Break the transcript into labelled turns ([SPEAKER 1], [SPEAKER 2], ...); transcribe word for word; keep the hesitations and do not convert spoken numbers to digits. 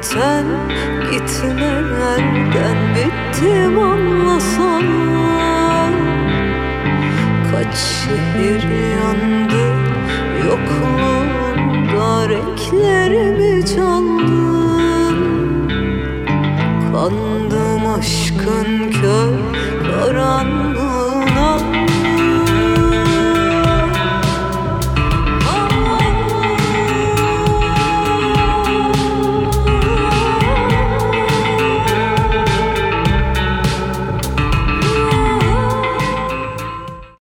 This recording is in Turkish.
[SPEAKER 1] Sen gitmelerden bittim anlasana. Kaç şehir yandı, yokluğunda renklerimi çaldın. Kandım aşkın kör karanlığı